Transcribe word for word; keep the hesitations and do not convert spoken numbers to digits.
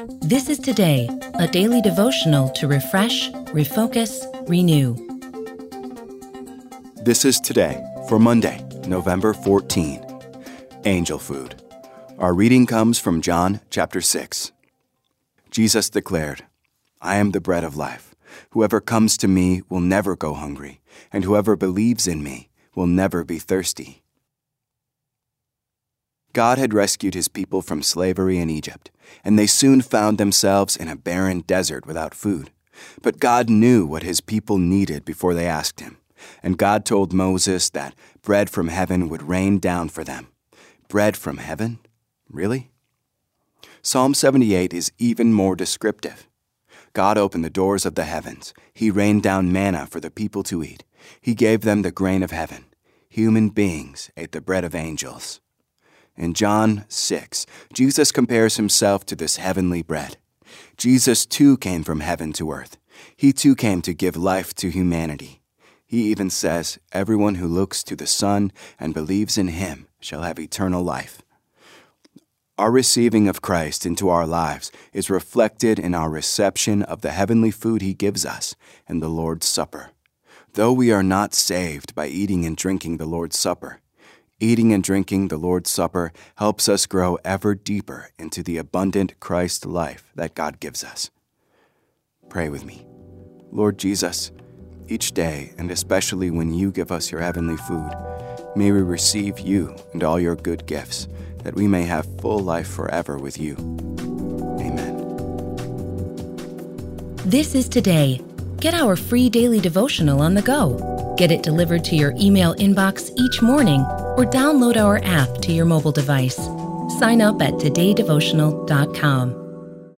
This is Today, a daily devotional to refresh, refocus, renew. This is Today for Monday, November fourteenth. Angel Food. Our reading comes from John chapter six. Jesus declared, "I am the bread of life. Whoever comes to me will never go hungry, and whoever believes in me will never be thirsty." God had rescued his people from slavery in Egypt, and they soon found themselves in a barren desert without food. But God knew what his people needed before they asked him, and God told Moses that bread from heaven would rain down for them. Bread from heaven? Really? Psalm seventy-eight is even more descriptive. God opened the doors of the heavens. He rained down manna for the people to eat. He gave them the grain of heaven. Human beings ate the bread of angels. In John six, Jesus compares himself to this heavenly bread. Jesus too came from heaven to earth. He too came to give life to humanity. He even says, "Everyone who looks to the Son and believes in him shall have eternal life." Our receiving of Christ into our lives is reflected in our reception of the heavenly food he gives us in the Lord's Supper. Though we are not saved by eating and drinking the Lord's Supper, eating and drinking the Lord's Supper helps us grow ever deeper into the abundant Christ life that God gives us. Pray with me. Lord Jesus, each day, and especially when you give us your heavenly food, may we receive you and all your good gifts, that we may have full life forever with you. Amen. This is Today. Get our free daily devotional on the go. Get it delivered to your email inbox each morning or download our app to your mobile device. Sign up at today devotional dot com.